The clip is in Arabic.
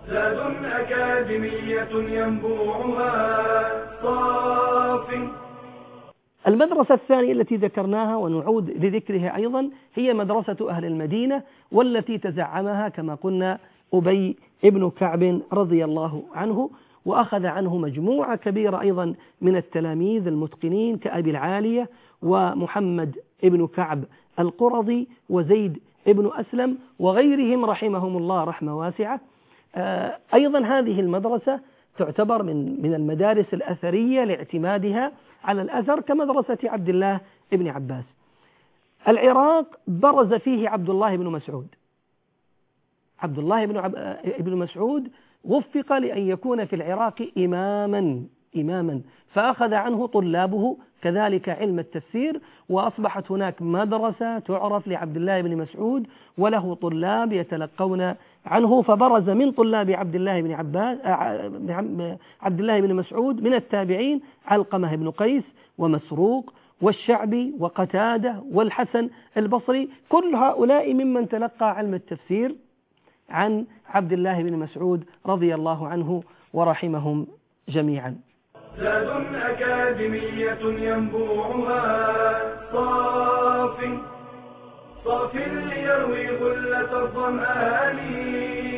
زاد أكاديمية ينبوعها صاف. المدرسة الثانية التي ذكرناها ونعود لذكرها أيضا هي مدرسة أهل المدينة، والتي تزعمها كما قلنا أبي ابن كعب رضي الله عنه، وأخذ عنه مجموعة كبيرة أيضا من التلاميذ المتقنين كأبي العالية ومحمد ابن كعب القرظي وزيد ابن أسلم وغيرهم رحمهم الله رحمة واسعة. أيضا هذه المدرسة تعتبر من المدارس الأثرية لاعتمادها على الأثر كمدرسة عبد الله بن عباس. العراق برز فيه عبد الله بن مسعود. عبد الله بن مسعود وفق لأن يكون في العراق إماما فأخذ عنه طلابه كذلك علم التفسير، وأصبحت هناك مدرسة تعرف لعبد الله بن مسعود وله طلاب يتلقون عنه. فبرز من طلاب عبد الله بن مسعود من التابعين علقمة بن قيس ومسروق والشعبي وقتادة والحسن البصري، كل هؤلاء ممن تلقى علم التفسير عن عبد الله بن مسعود رضي الله عنه ورحمهم جميعا. زاد أكاديمية ينبوعها صاف ليروي غلة الظمآن.